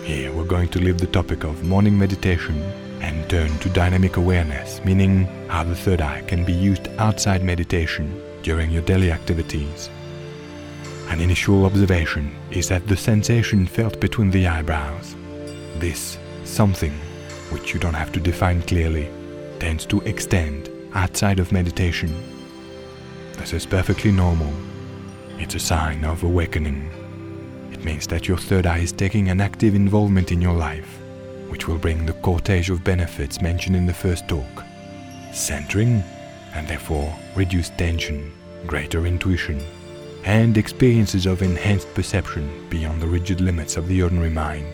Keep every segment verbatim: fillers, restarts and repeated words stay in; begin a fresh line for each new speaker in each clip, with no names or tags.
Here we're going to leave the topic of morning meditation and turn to dynamic awareness, meaning how the third eye can be used outside meditation during your daily activities. An initial observation is that the sensation felt between the eyebrows, this something, which you don't have to define clearly, tends to extend outside of meditation. This is perfectly normal. It's a sign of awakening. It means that your third eye is taking an active involvement in your life, which will bring the cortege of benefits mentioned in the first talk: centering, and therefore reduced tension, greater intuition, and experiences of enhanced perception beyond the rigid limits of the ordinary mind.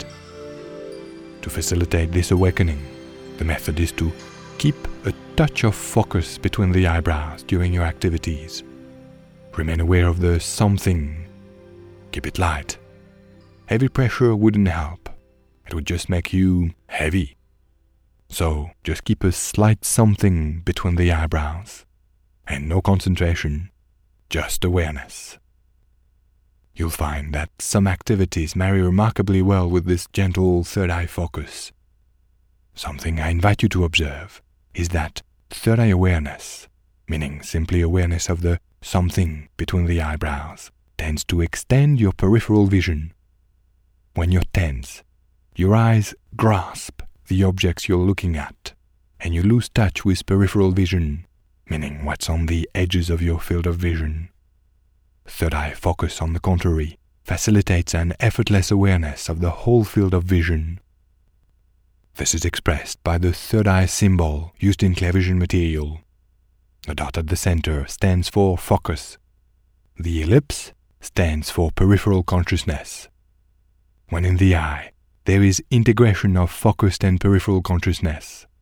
To facilitate this awakening, the method is to keep a touch of focus between the eyebrows during your activities. Remain aware of the something. Keep it light. Heavy pressure wouldn't help. It would just make you heavy. So just keep a slight something between the eyebrows. And no concentration, just awareness. You'll find that some activities marry remarkably well with this gentle third eye focus. Something I invite you to observe is that third eye awareness, meaning simply awareness of the something between the eyebrows, tends to extend your peripheral vision. When you're tense, your eyes grasp the objects you're looking at, and you lose touch with peripheral vision, meaning what's on the edges of your field of vision. Third eye focus, on the contrary, facilitates an effortless awareness of the whole field of vision. This is expressed by the third eye symbol used in clear vision material. The dot at the center stands for focus. The ellipse stands for peripheral consciousness. When in the eye, there is integration of focused and peripheral consciousness.